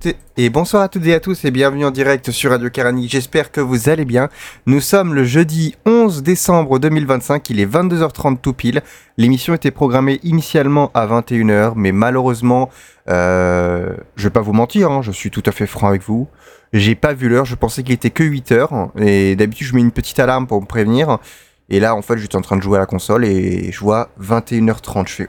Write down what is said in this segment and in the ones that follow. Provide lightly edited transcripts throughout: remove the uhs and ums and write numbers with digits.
et bonsoir à toutes et à tous et bienvenue en direct sur Radio Karani. J'espère que vous allez bien. Nous sommes le jeudi 11 décembre 2025, il est 22h30 tout pile. L'émission était programmée initialement à 21h, mais malheureusement, je vais pas vous mentir, je suis tout à fait franc avec vous. J'ai pas vu l'heure, je pensais qu'il était que 8h et d'habitude je mets une petite alarme pour me prévenir. Et là, en fait, j'étais en train de jouer à la console et je vois 21h30. Je fais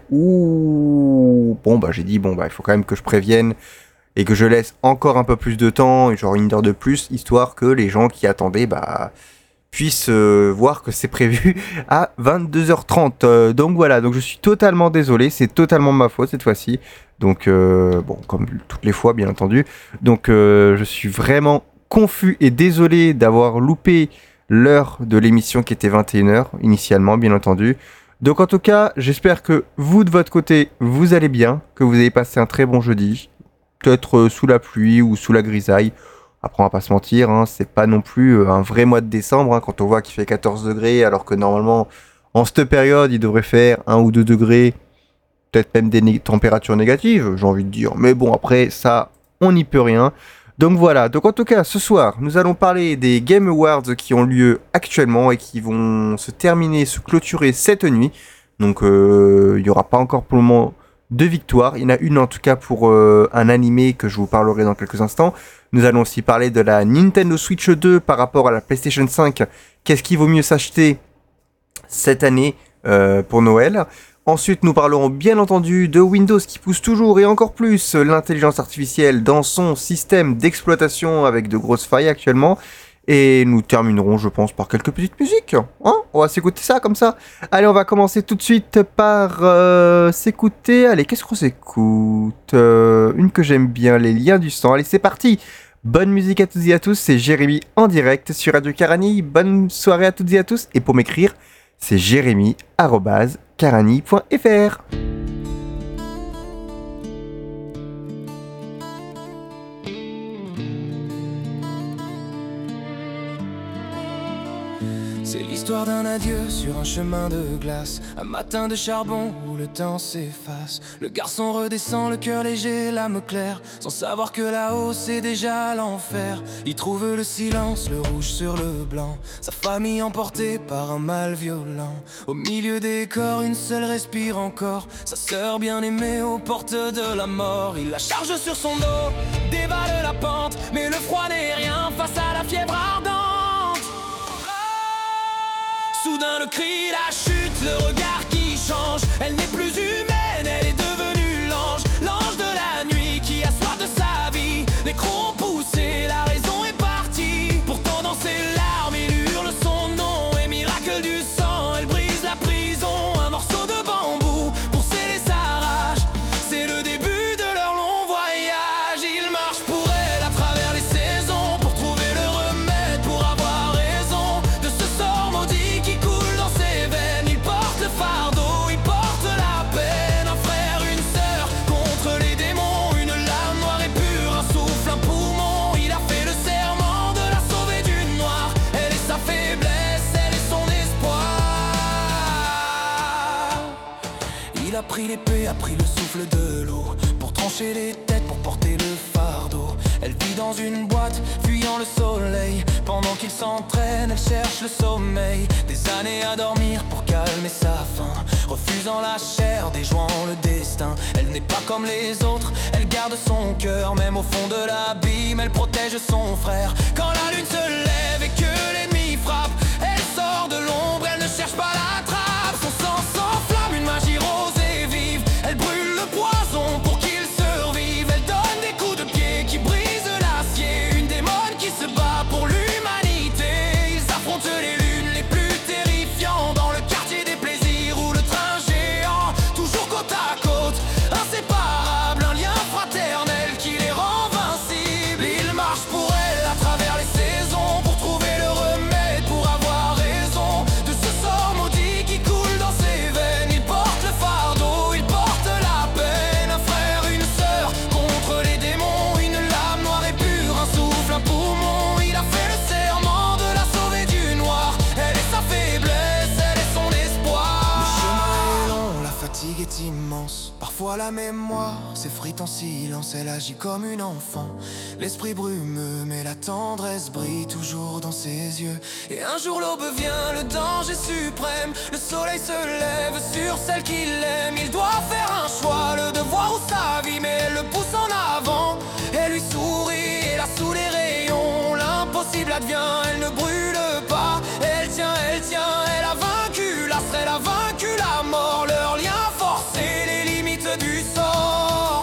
ouh. J'ai dit, il faut quand même que je prévienne et que je laisse encore un peu plus de temps, genre une heure de plus, histoire que les gens qui attendaient, puissent voir que c'est prévu à 22h30. Donc voilà, donc je suis totalement désolé, c'est totalement ma faute cette fois-ci. Donc, comme toutes les fois, bien entendu. Donc, je suis vraiment confus et désolé d'avoir loupé l'heure de l'émission qui était 21h initialement, bien entendu. Donc en tout cas, j'espère que vous de votre côté, vous allez bien, que vous avez passé un très bon jeudi, peut-être sous la pluie ou sous la grisaille. Après on va pas se mentir, c'est pas non plus un vrai mois de décembre quand on voit qu'il fait 14 degrés alors que normalement en cette période il devrait faire 1 ou 2 degrés, peut-être même des températures négatives, j'ai envie de dire. Mais bon, après ça, on n'y peut rien. Donc voilà, donc en tout cas ce soir nous allons parler des Game Awards qui ont lieu actuellement et qui vont se clôturer cette nuit. Donc il n'y aura pas encore pour le moment de victoire, il y en a une en tout cas pour un animé que je vous parlerai dans quelques instants. Nous allons aussi parler de la Nintendo Switch 2 par rapport à la PlayStation 5, qu'est-ce qui vaut mieux s'acheter cette année pour Noël. Ensuite, nous parlerons bien entendu de Windows qui pousse toujours et encore plus l'intelligence artificielle dans son système d'exploitation avec de grosses failles actuellement. Et nous terminerons, je pense, par quelques petites musiques. On va s'écouter ça comme ça. Allez, on va commencer tout de suite par s'écouter. Allez, qu'est-ce qu'on s'écoute une que j'aime bien, Les Liens du Sang. Allez, c'est parti. Bonne musique à toutes et à tous, c'est Jérémy en direct sur Radio Karani. Bonne soirée à toutes et à tous. Et pour m'écrire, c'est jérémy@karani.fr. C'est l'histoire d'un adieu sur un chemin de glace, un matin de charbon où le temps s'efface. Le garçon redescend, le cœur léger, l'âme claire, sans savoir que là-haut c'est déjà l'enfer. Il trouve le silence, le rouge sur le blanc, sa famille emportée par un mal violent. Au milieu des corps, une seule respire encore, sa sœur bien-aimée aux portes de la mort. Il la charge sur son dos, dévale la pente, mais le froid n'est rien face à la fièvre ardente. Soudain le cri, la chute, le regard qui change. Elle n'est plus humaine, elle est devenue l'ange. L'ange de la nuit qui a soif de sa vie. Les crocs ont poussé, la raison est partie. Pourtant dans ses larmes il hurle son nom. Et miracle du sang, elle brise la prison. Un morceau de bambou pour sceller sa rage. C'est le début de leur long voyage. Il marche pour elle à travers les saisons, pour trouver le remède, pour avoir raison de ce sort maudit qui coule dans ses veines. Il porte le fardeau, il porte la peine. Un frère, une sœur, contre les démons. Une lame noire et pure, un souffle, un poumon. Il a fait le serment de la sauver du noir. Elle est sa faiblesse, elle est son espoir. Il a pris l'épée, a pris le souffle de l'eau, pour trancher les têtes, pour porter le fardeau. Elle vit dans une boîte, fuyant le soleil. Pendant qu'il s'entraîne, elle cherche le sommeil. Des années à dormir pour calmer sa faim, refusant la chair, déjouant le destin. Elle n'est pas comme les autres, elle garde son cœur. Même au fond de l'abîme, elle protège son frère. Quand la lune se lève et que l'ennemi frappe, elle sort de l'ombre, elle ne cherche pas la trappe. Son sang s'enflamme, une magie rose et vive. Elle brûle le poison pour qu'il survive. Elle donne des coups de pied qui brisent l'acier. Une démone qui se bat pour l'humanité. Ils affrontent les lunes les plus terrifiants, dans le quartier des plaisirs ou le train géant. Toujours côte à côte, inséparables, un lien fraternel qui les rend invincibles. Ils marchent pour elle à travers les saisons, pour trouver le remède, pour avoir raison de ce sort maudit qui coule dans ses veines. Il porte le fardeau, il porte la peine. Un frère, une sœur, contre les démons. Une lame noire et pure, un souffle, un poumon. Il a fait le serment de la sauver du noir. Elle est sa faiblesse, elle est son espoir. Le chemin est long, la fatigue est immense. Parfois la mémoire s'effrite en silence, elle agit comme une enfant. L'esprit brumeux, mais la tendresse brille toujours dans ses yeux. Et un jour l'aube vient, le danger suprême. Le soleil se lève sur celle qu'il aime. Il doit faire un choix, le devoir ou sa vie, mais elle le pousse en avant. Elle lui sourit, et là sous les rayons, l'impossible advient, elle ne brûle pas. Elle tient, elle a vaincu l'astre, elle a vaincu la mort. Leur lien forcé, les limites du sort.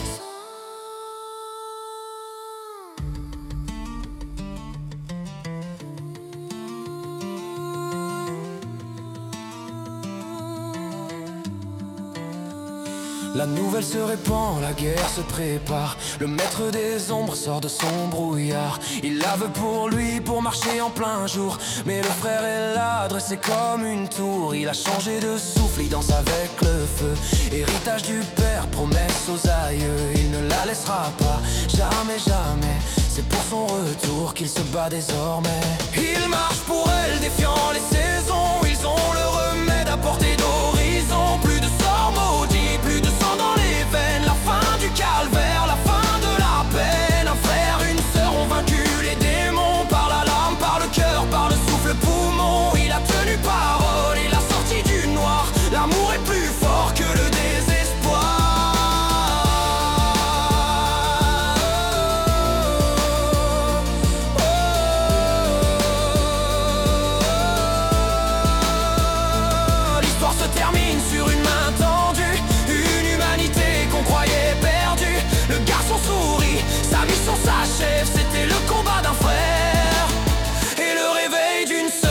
La nouvelle se répand, la guerre se prépare. Le maître des ombres sort de son brouillard. Il la veut pour lui, pour marcher en plein jour. Mais le frère est là, dressé comme une tour. Il a changé de souffle, il danse avec le feu. Héritage du père, promesse aux aïeux. Il ne la laissera pas, jamais, jamais. C'est pour son retour qu'il se bat désormais. Il marche pour elle, défiant les saisons. Ils ont le remède à portée d'horizon. Plus de sorts maudits, plus de sang dans les veines. La fin du calvaire, la fin de la peine. Un frère, une sœur ont vaincu les démons. Par la lame, par le cœur, par le souffle poumon. Il a tenu parole, il a sorti du noir. L'amour est plus fort que le désespoir. L'histoire se termine sur une main tendue. Une humanité qu'on croyait perdue. Le garçon sourit, sa mission s'achève. C'était le combat d'un frère et le réveil d'une sœur.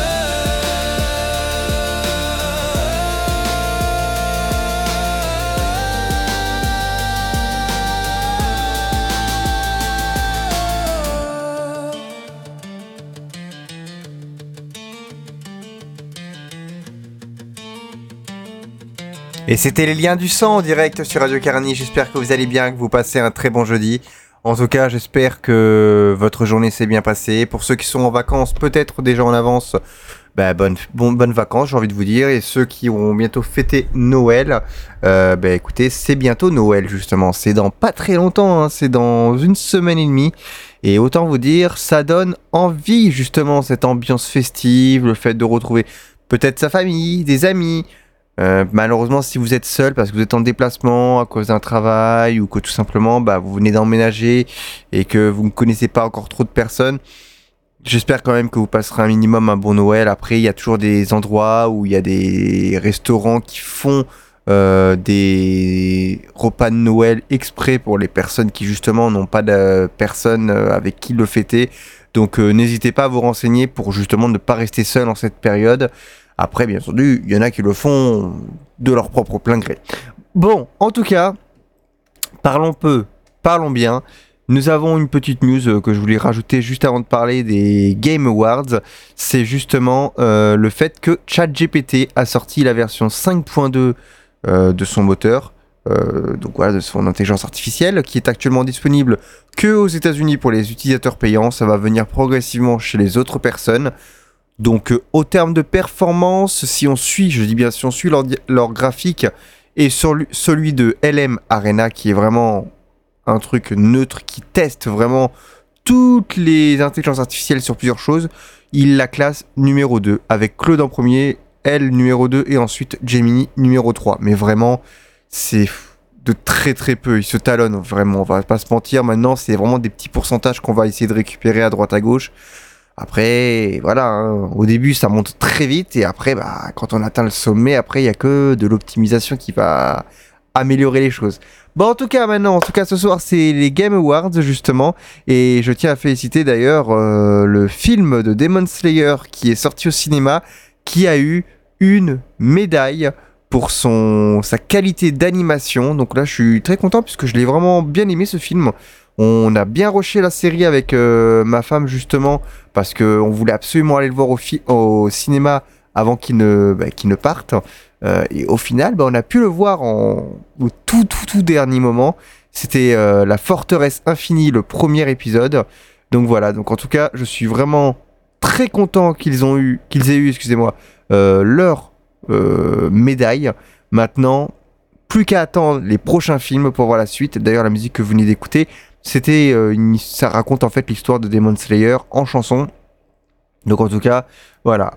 Et c'était les liens du sang en direct sur Radio Carani. J'espère que vous allez bien, que vous passez un très bon jeudi. En tout cas, j'espère que votre journée s'est bien passée. Pour ceux qui sont en vacances, peut-être déjà en avance, bonnes vacances, j'ai envie de vous dire. Et ceux qui ont bientôt fêté Noël, écoutez, c'est bientôt Noël justement. C'est dans pas très longtemps, hein, c'est dans une semaine et demie. Et autant vous dire, ça donne envie justement, cette ambiance festive, le fait de retrouver peut-être sa famille, des amis. Malheureusement, si vous êtes seul parce que vous êtes en déplacement à cause d'un travail ou que tout simplement vous venez d'emménager et que vous ne connaissez pas encore trop de personnes, j'espère quand même que vous passerez un minimum un bon Noël. Après, il y a toujours des endroits où il y a des restaurants qui font des repas de Noël exprès pour les personnes qui justement n'ont pas de personnes avec qui le fêter. Donc n'hésitez pas à vous renseigner pour justement ne pas rester seul en cette période. Après, bien entendu, il y en a qui le font de leur propre plein gré. Bon, en tout cas, parlons peu, parlons bien. Nous avons une petite news que je voulais rajouter juste avant de parler des Game Awards. C'est justement le fait que ChatGPT a sorti la version 5.2 de son moteur. Donc voilà, de son intelligence artificielle, qui est actuellement disponible que aux États-Unis pour les utilisateurs payants. Ça va venir progressivement chez les autres personnes. Donc au terme de performance, si on suit leur graphique et celui de LM Arena, qui est vraiment un truc neutre, qui teste vraiment toutes les intelligences artificielles sur plusieurs choses, il la classe numéro 2, avec Claude en premier, elle numéro 2 et ensuite Gemini numéro 3. Mais vraiment, c'est de très très peu, ils se talonnent vraiment, on va pas se mentir. Maintenant, c'est vraiment des petits pourcentages qu'on va essayer de récupérer à droite à gauche. Après, voilà, hein, au début ça monte très vite et après, quand on atteint le sommet, après il n'y a que de l'optimisation qui va améliorer les choses. Bon, en tout cas ce soir c'est les Game Awards justement, et je tiens à féliciter d'ailleurs le film de Demon Slayer qui est sorti au cinéma, qui a eu une médaille pour sa qualité d'animation. Donc là je suis très content puisque je l'ai vraiment bien aimé ce film. On a bien rushé la série avec ma femme justement parce qu'on voulait absolument aller le voir au cinéma avant qu'il ne parte. Et au final, on a pu le voir au tout dernier moment. C'était La Forteresse Infinie, le premier épisode. Donc voilà, donc en tout cas, je suis vraiment très content qu'ils aient eu leur médaille. Maintenant, plus qu'à attendre les prochains films pour voir la suite. D'ailleurs, la musique que vous venez d'écouter, ça raconte en fait l'histoire de Demon Slayer en chanson. Donc en tout cas, voilà.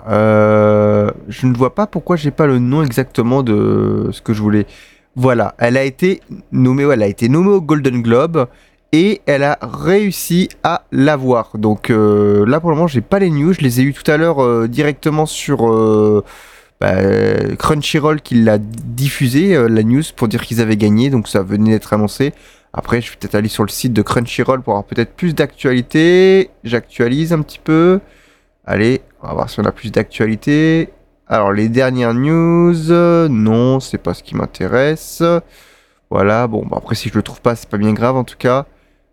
Je ne vois pas pourquoi j'ai pas le nom exactement de ce que je voulais. Voilà, elle a été nommée au Golden Globe et elle a réussi à l'avoir. Donc là pour le moment, j'ai pas les news, je les ai eu tout à l'heure directement sur Crunchyroll qui l'a diffusé la news pour dire qu'ils avaient gagné, donc ça venait d'être annoncé. Après, je vais peut-être aller sur le site de Crunchyroll pour avoir peut-être plus d'actualité. J'actualise un petit peu. Allez, on va voir si on a plus d'actualité. Alors, les dernières news, non, c'est pas ce qui m'intéresse. Voilà, bon, bah après, si je le trouve pas, c'est pas bien grave en tout cas.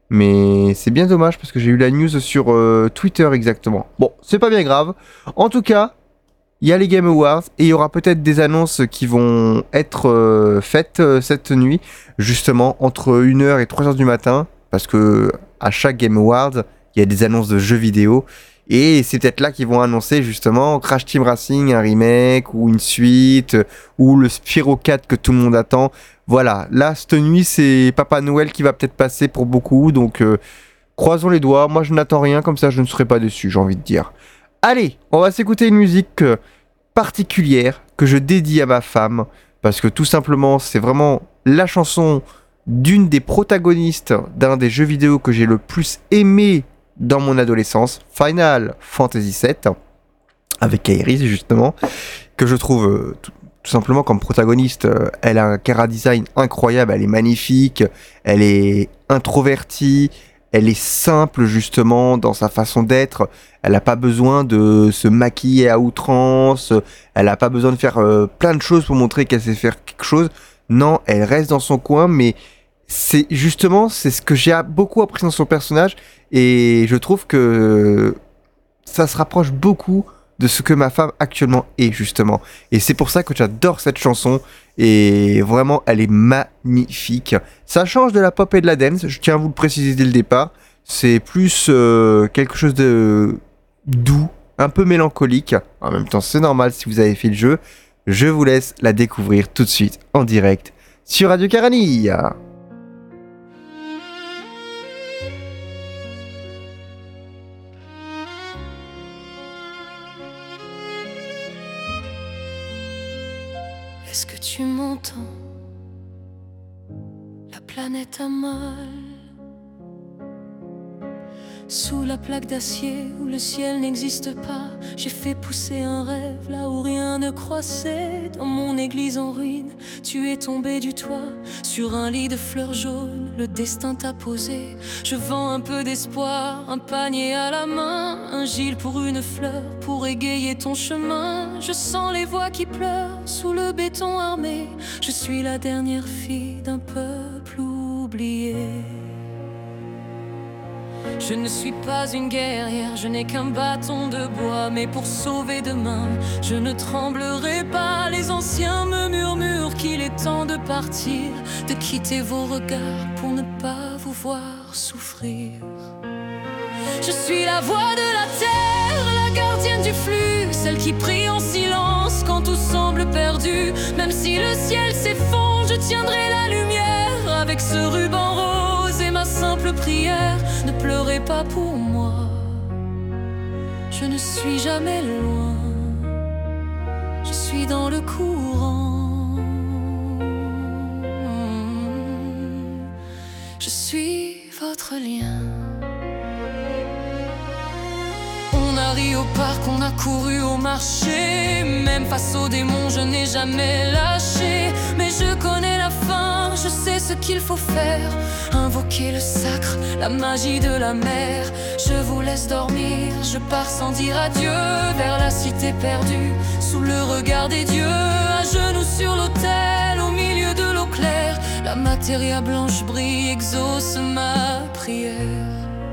Mais c'est bien dommage parce que j'ai eu la news sur Twitter exactement. Bon, c'est pas bien grave. En tout cas, il y a les Game Awards et il y aura peut-être des annonces qui vont être faites cette nuit, justement entre 1h et 3h du matin, parce que à chaque Game Awards, il y a des annonces de jeux vidéo, et c'est peut-être là qu'ils vont annoncer justement Crash Team Racing, un remake, ou une suite, ou le Spyro 4 que tout le monde attend. Voilà, là, cette nuit, c'est Papa Noël qui va peut-être passer pour beaucoup, donc croisons les doigts, moi je n'attends rien, comme ça je ne serai pas déçu, j'ai envie de dire. Allez, on va s'écouter une musique particulière que je dédie à ma femme parce que tout simplement c'est vraiment la chanson d'une des protagonistes d'un des jeux vidéo que j'ai le plus aimé dans mon adolescence, Final Fantasy VII, avec Kaeris justement, que je trouve tout simplement comme protagoniste. Elle a un chara design incroyable, elle est magnifique, elle est introvertie, elle est simple justement dans sa façon d'être. Elle n'a pas besoin de se maquiller à outrance. Elle n'a pas besoin de faire plein de choses pour montrer qu'elle sait faire quelque chose. Non, elle reste dans son coin, mais c'est ce que j'ai beaucoup appris dans son personnage. Et je trouve que ça se rapproche beaucoup de ce que ma femme actuellement est justement. Et c'est pour ça que j'adore cette chanson. Et vraiment, elle est magnifique. Ça change de la pop et de la dance, je tiens à vous le préciser dès le départ. C'est plus quelque chose de doux, un peu mélancolique. En même temps, c'est normal si vous avez fait le jeu. Je vous laisse la découvrir tout de suite en direct sur Radio Karani. Est-ce que tu m'entends? La planète a mal. Sous la plaque d'acier où le ciel n'existe pas, j'ai fait pousser un rêve là où rien ne croissait. Dans mon église en ruine, tu es tombé du toit. Sur un lit de fleurs jaunes, le destin t'a posé. Je vends un peu d'espoir, un panier à la main, un gil pour une fleur, pour égayer ton chemin. Je sens les voix qui pleurent sous le béton armé. Je suis la dernière fille d'un peuple oublié. Je ne suis pas une guerrière, je n'ai qu'un bâton de bois. Mais pour sauver demain, je ne tremblerai pas. Les anciens me murmurent qu'il est temps de partir, de quitter vos regards pour ne pas vous voir souffrir. Je suis la voix de la terre, la gardienne du flux, celle qui prie en silence quand tout semble perdu. Même si le ciel s'effondre, je tiendrai la lumière avec ce ruban rose et ma simple prière. Ne pleurez pas pour moi, je ne suis jamais loin, je suis dans le courant. Je suis votre lien. On a ri au parc, on a couru au marché. Même face aux démons, je n'ai jamais lâché. Mais je connais la fin, je sais ce qu'il faut faire. Invoquer le sacre, la magie de la mer. Je vous laisse dormir, je pars sans dire adieu. Vers la cité perdue, sous le regard des dieux. À genoux sur l'autel, au milieu de l'eau claire. La matéria blanche brille, exauce ma prière.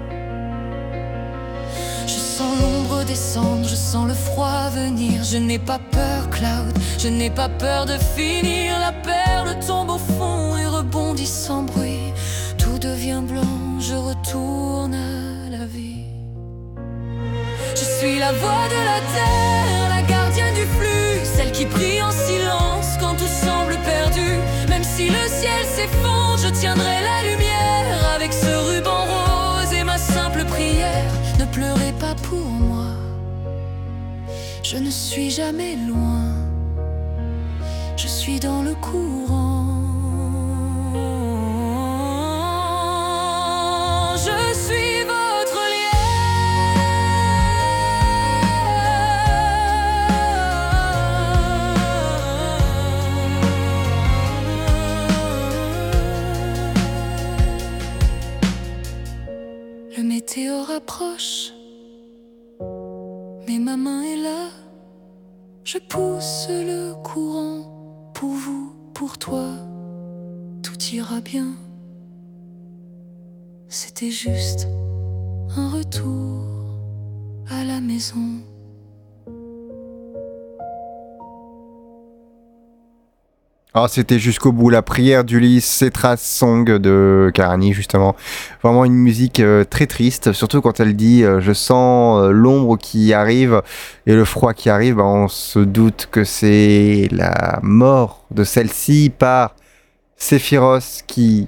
Je sens l'ombre descendre, je sens le froid venir. Je n'ai pas peur, Cloud, je n'ai pas peur de finir. La perle tombe au fond et rebondit sans bruit. Tout devient blanc, je retourne à la vie. Je suis la voix de la terre, la gardienne du flux, celle qui prie en silence quand tout semble perdu. Même si si le ciel s'effondre, je tiendrai la lumière avec ce ruban rose et ma simple prière. Ne pleurez pas pour moi, je ne suis jamais loin, je suis dans le courant. Je suis votre lien. Le météore approche, mais ma main est là. Je pousse le courant pour vous, pour toi, tout ira bien. C'était juste un retour à la maison. Ah, c'était jusqu'au bout, la prière d'Ulysse, Cetra Song de Karani, justement. Vraiment une musique très triste, surtout quand elle dit je sens l'ombre qui arrive et le froid qui arrive. Bah, on se doute que c'est la mort de celle-ci par Sephiroth qui,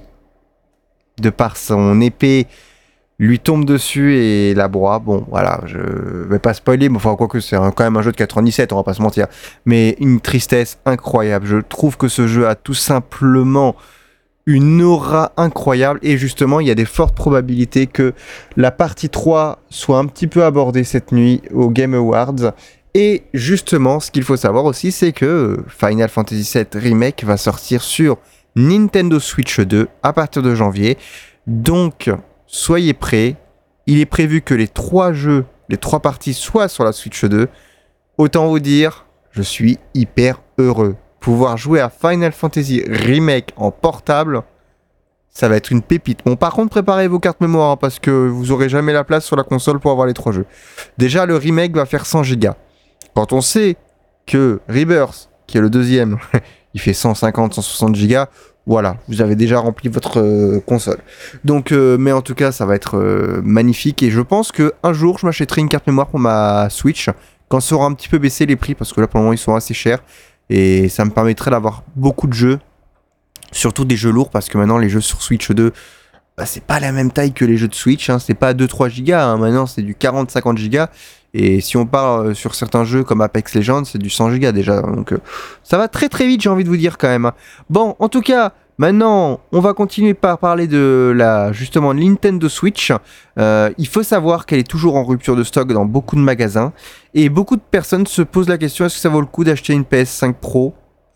de par son épée, lui tombe dessus et la broie. Bon, voilà, je vais pas spoiler, mais enfin, quoique c'est quand même un jeu de 97, on va pas se mentir. Mais une tristesse incroyable. Je trouve que ce jeu a tout simplement une aura incroyable. Et justement, il y a des fortes probabilités que la partie 3 soit un petit peu abordée cette nuit au Game Awards. Et justement, ce qu'il faut savoir aussi, c'est que Final Fantasy VII Remake va sortir sur Nintendo Switch 2 à partir de janvier. Donc, soyez prêts. Il est prévu que les 3 jeux, les 3 parties soient sur la Switch 2. Autant vous dire, je suis hyper heureux. Pouvoir jouer à Final Fantasy Remake en portable, ça va être une pépite. Bon, par contre, préparez vos cartes mémoire, hein, parce que vous aurez jamais la place sur la console pour avoir les 3 jeux. Déjà, le remake va faire 100 Go. Quand on sait que Rebirth, qui est le deuxième, il fait 150-160 Go, voilà, vous avez déjà rempli votre console. Donc, mais en tout cas, ça va être magnifique. Et je pense qu'un jour, je m'achèterai une carte mémoire pour ma Switch, quand ça aura un petit peu baissé les prix, parce que là, pour le moment, ils sont assez chers. Et ça me permettrait d'avoir beaucoup de jeux, surtout des jeux lourds, parce que maintenant, les jeux sur Switch 2, bah, c'est pas la même taille que les jeux de Switch. Hein, c'est pas 2-3 Go, hein, maintenant, c'est du 40-50 Go. Et si on part sur certains jeux comme Apex Legends, c'est du 100 Go déjà. Donc ça va très très vite, j'ai envie de vous dire quand même. Bon, en tout cas, maintenant, on va continuer par parler de la justement Nintendo Switch. Il faut savoir qu'elle est toujours en rupture de stock dans beaucoup de magasins. Et beaucoup de personnes se posent la question, est-ce que ça vaut le coup d'acheter une PS5 Pro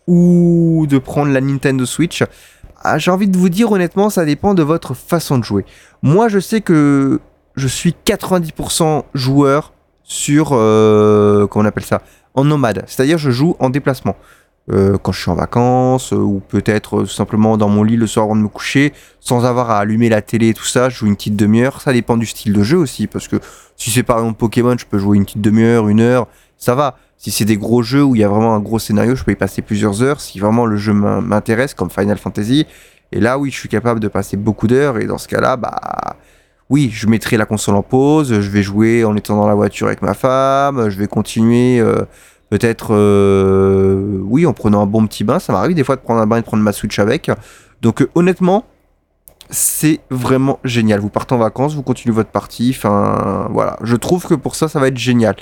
ou de prendre la Nintendo Switch ? J'ai envie de vous dire honnêtement, ça dépend de votre façon de jouer. Moi, je sais que je suis 90% joueur sur, comment on appelle ça, en nomade, c'est-à-dire je joue en déplacement, quand je suis en vacances, ou peut-être tout simplement dans mon lit le soir avant de me coucher, sans avoir à allumer la télé et tout ça, je joue une petite demi-heure, ça dépend du style de jeu aussi, parce que si c'est par exemple Pokémon, je peux jouer une petite demi-heure, 1 heure, ça va. Si c'est des gros jeux où il y a vraiment un gros scénario, je peux y passer plusieurs heures, si vraiment le jeu m'intéresse, comme Final Fantasy, et là oui, je suis capable de passer beaucoup d'heures, et dans ce cas-là, bah... oui, je mettrai la console en pause, je vais jouer en étant dans la voiture avec ma femme, je vais continuer peut-être, oui, en prenant un bon petit bain. Ça m'arrive des fois de prendre un bain et de prendre ma Switch avec. Donc honnêtement, c'est vraiment génial. Vous partez en vacances, vous continuez votre partie, enfin voilà. Je trouve que pour ça, ça va être génial.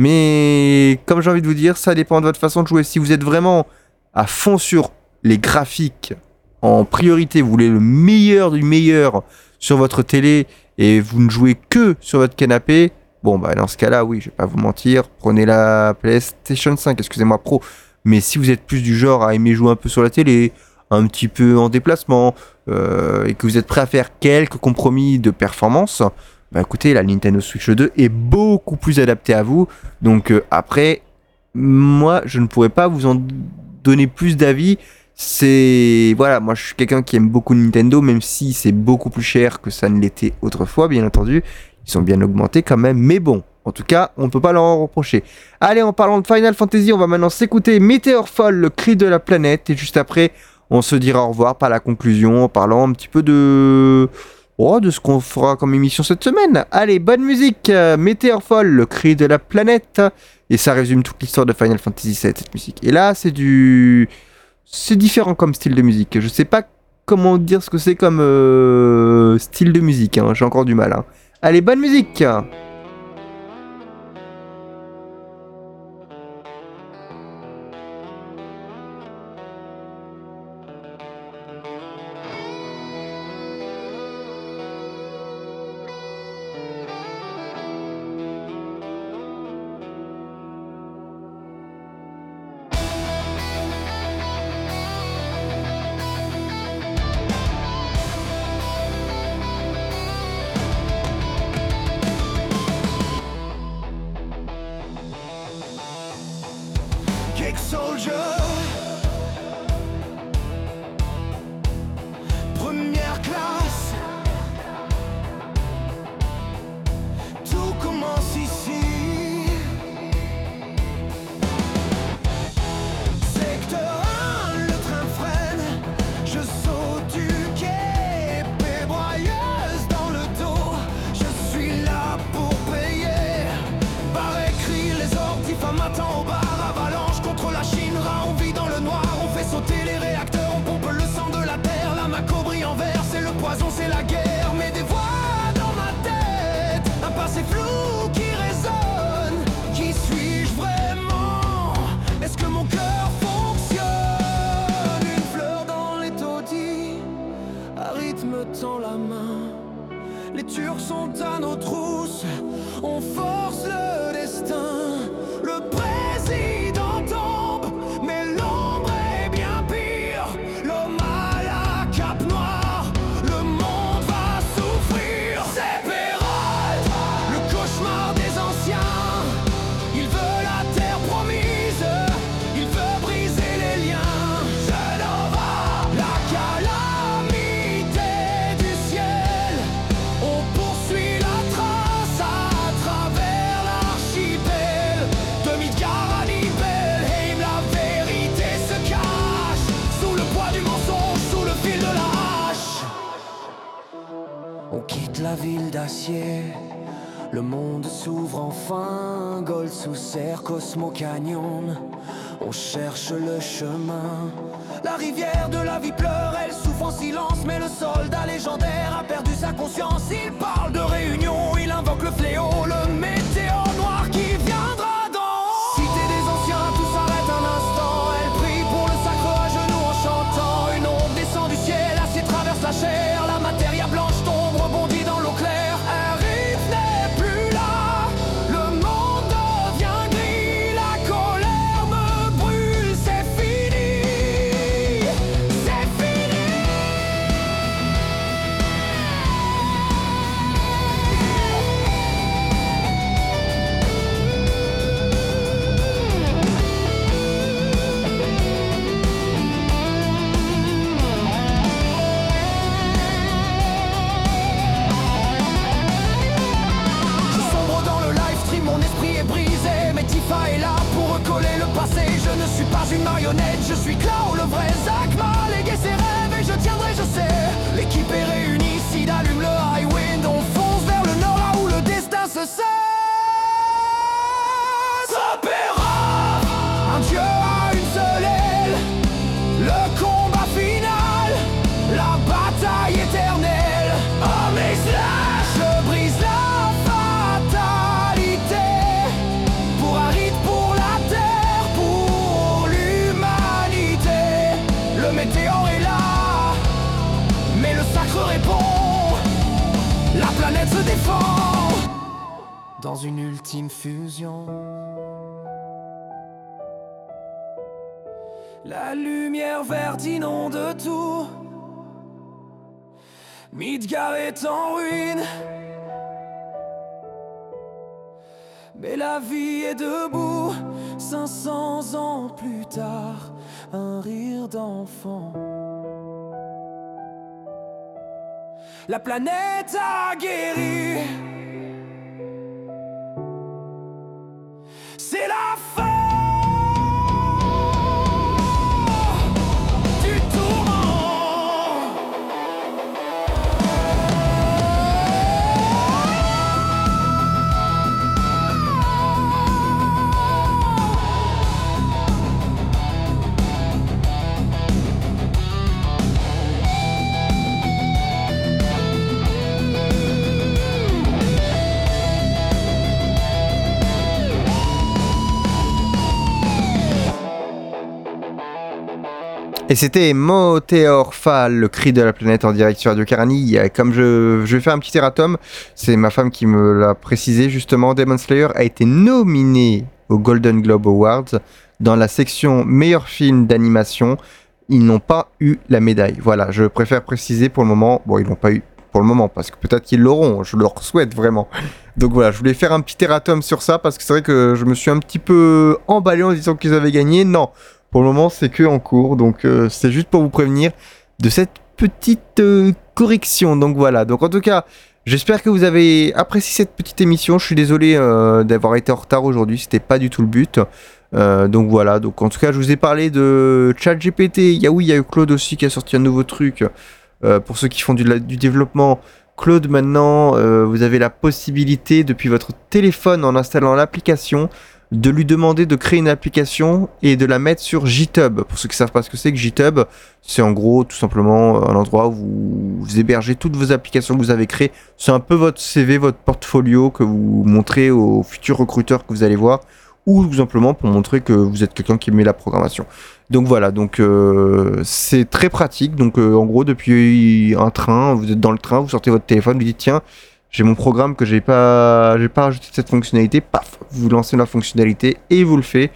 Mais comme j'ai envie de vous dire, ça dépend de votre façon de jouer. Si vous êtes vraiment à fond sur les graphiques, en priorité, vous voulez le meilleur du meilleur sur votre télé, et vous ne jouez que sur votre canapé, bon bah dans ce cas-là, oui, je vais pas vous mentir, prenez la PlayStation 5, excusez-moi, Pro. Mais si vous êtes plus du genre à aimer jouer un peu sur la télé, un petit peu en déplacement, et que vous êtes prêt à faire quelques compromis de performance, bah écoutez, la Nintendo Switch 2 est beaucoup plus adaptée à vous. Donc après, moi, je ne pourrais pas vous en donner plus d'avis. C'est voilà, moi je suis quelqu'un qui aime beaucoup Nintendo, même si c'est beaucoup plus cher que ça ne l'était autrefois, bien entendu. Ils sont bien augmentés quand même, mais bon, en tout cas, on ne peut pas leur en reprocher. Allez, en parlant de Final Fantasy, on va maintenant s'écouter Meteor Fall, le cri de la planète, et juste après, on se dira au revoir par la conclusion, en parlant un petit peu de ce qu'on fera comme émission cette semaine. Allez, bonne musique, Meteor Fall, le cri de la planète, et ça résume toute l'histoire de Final Fantasy VII, cette musique. Et là, c'est du c'est différent comme style de musique. Je sais pas comment dire ce que c'est comme style de musique, hein. J'ai encore du mal. Hein. Allez, bonne musique! Le monde s'ouvre enfin, Gold sous serre, Cosmo Canyon. On cherche le chemin. La rivière de la vie pleure, elle souffre en silence. Mais le soldat légendaire a perdu sa conscience. Il parle de réunion, il invoque le fléau, le météore noir qui viendra dans Cité des anciens, tout s'arrête un instant. Elle prie pour le sacre à genoux en chantant. Une onde descend du ciel, acier traverse la chair. La matière blanche tombe, rebondit dans l'eau claire. Je ne suis pas une marionnette, je suis Cloud, le vrai Zach m'a légué ses rêves et je tiendrai, je sais. L'équipe est réunie, Sid allume le high wind, on fonce vers le nord là où le destin se sait. S'opéra, un dieu a une seule aile, le combat final, la bataille éternelle. Oh mais slash, je brise la fatalité pour Harit, pour la terre. Le météore est là, mais le sacre répond. La planète se défend dans une ultime fusion. La lumière verte inonde tout. Midgard est en ruine, mais la vie est debout. 500 ans plus tard, un rire d'enfant. La planète a guéri. C'est la fin du tourment. Et c'était Moteorfal, le cri de la planète en direct sur Radio Karani. Comme je vais faire un petit erratum, c'est ma femme qui me l'a précisé justement. Demon Slayer a été nominé aux Golden Globe Awards dans la section meilleur film d'animation. Ils n'ont pas eu la médaille. Voilà, je préfère préciser pour le moment. Bon, ils l'ont pas eu pour le moment parce que peut-être qu'ils l'auront. Je leur souhaite vraiment. Donc voilà, je voulais faire un petit erratum sur ça parce que c'est vrai que je me suis un petit peu emballé en disant qu'ils avaient gagné. Non. Pour le moment, c'est que en cours, donc c'est juste pour vous prévenir de cette petite correction. Donc voilà, donc en tout cas, j'espère que vous avez apprécié cette petite émission. Je suis désolé d'avoir été en retard aujourd'hui, c'était pas du tout le but. Donc voilà, donc en tout cas, je vous ai parlé de ChatGPT. Il y a eu Claude aussi qui a sorti un nouveau truc. Pour ceux qui font du développement, Claude maintenant, vous avez la possibilité depuis votre téléphone en installant l'application de lui demander de créer une application et de la mettre sur GitHub. Pour ceux qui ne savent pas ce que c'est que GitHub, c'est en gros tout simplement un endroit où vous hébergez toutes vos applications que vous avez créées. C'est un peu votre CV, votre portfolio que vous montrez aux futurs recruteurs que vous allez voir, ou tout simplement pour montrer que vous êtes quelqu'un qui aime la programmation. Donc voilà, donc c'est très pratique. Donc en gros, depuis un train, vous êtes dans le train, vous sortez votre téléphone, vous dites tiens, j'ai mon programme que j'ai pas rajouté cette fonctionnalité, paf, vous lancez la fonctionnalité et vous le faites.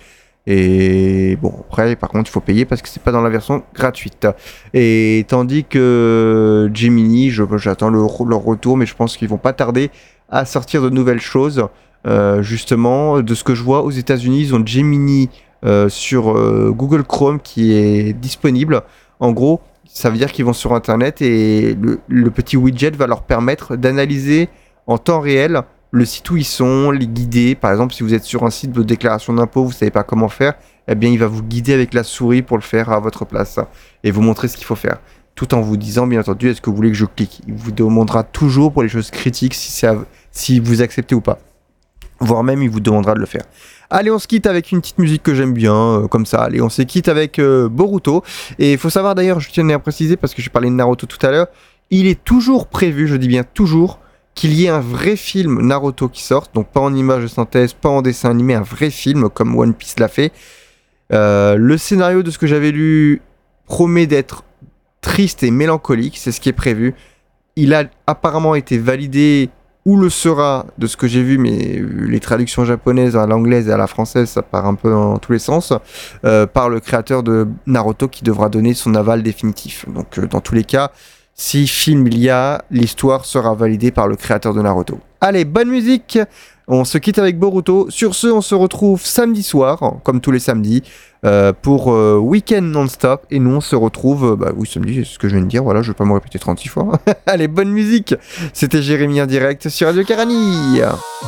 Et bon, après, par contre, il faut payer parce que c'est pas dans la version gratuite. Et tandis que Gemini, j'attends leur retour, mais je pense qu'ils vont pas tarder à sortir de nouvelles choses. Justement, de ce que je vois aux États-Unis, ils ont Gemini sur Google Chrome qui est disponible. En gros, ça veut dire qu'ils vont sur Internet et le petit widget va leur permettre d'analyser en temps réel le site où ils sont, les guider. Par exemple, si vous êtes sur un site de déclaration d'impôt, vous ne savez pas comment faire, eh bien, il va vous guider avec la souris pour le faire à votre place et vous montrer ce qu'il faut faire. Tout en vous disant, bien entendu, est-ce que vous voulez que je clique ? Il vous demandera toujours pour les choses critiques si vous acceptez ou pas. Voire même, il vous demandera de le faire. Allez, on se quitte avec une petite musique que j'aime bien, comme ça. Allez, on se quitte avec Boruto. Et il faut savoir d'ailleurs, je tiens à préciser, parce que j'ai parlé de Naruto tout à l'heure, il est toujours prévu, je dis bien toujours, qu'il y ait un vrai film Naruto qui sorte. Donc pas en image de synthèse, pas en dessin animé, un vrai film comme One Piece l'a fait. Le scénario de ce que j'avais lu promet d'être triste et mélancolique, c'est ce qui est prévu. Il a apparemment été validé... ou le sera, de ce que j'ai vu, mais les traductions japonaises à l'anglaise et à la française, ça part un peu dans tous les sens, par le créateur de Naruto qui devra donner son aval définitif. Donc dans tous les cas, si film il y a, l'histoire sera validée par le créateur de Naruto. Allez, bonne musique, on se quitte avec Boruto. Sur ce, on se retrouve samedi soir, comme tous les samedis, pour Week-end Non-Stop. Et nous, on se retrouve, oui, samedi, c'est ce que je viens de dire, voilà, je vais pas me répéter 36 fois. Allez, bonne musique. C'était Jérémy en direct sur Radio Karani.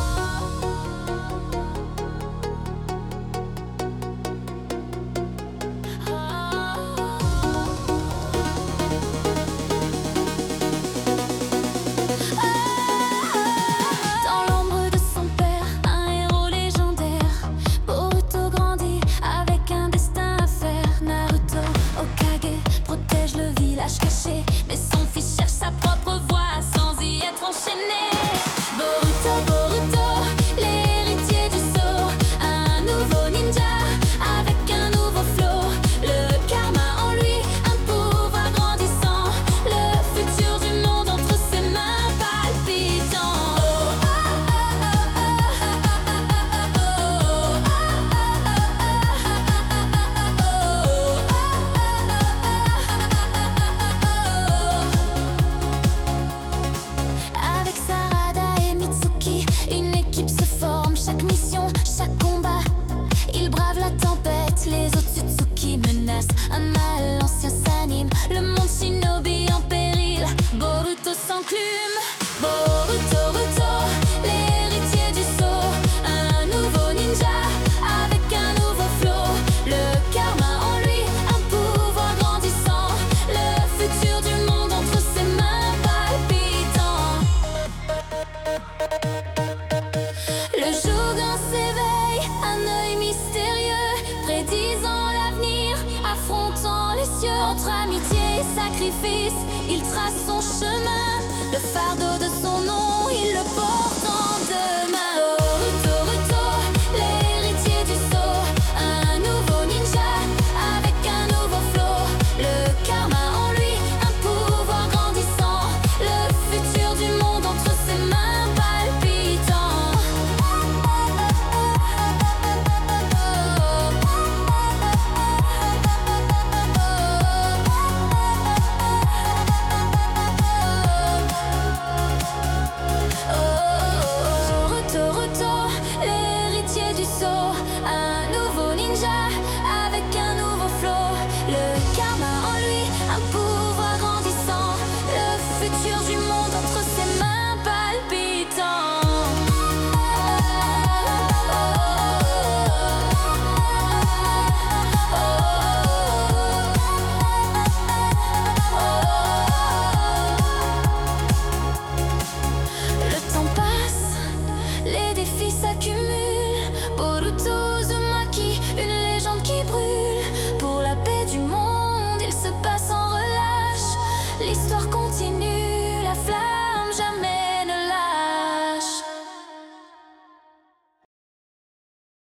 Entre amitié et sacrifice, il trace son chemin. Le fardeau de son nom, il le porte en demain.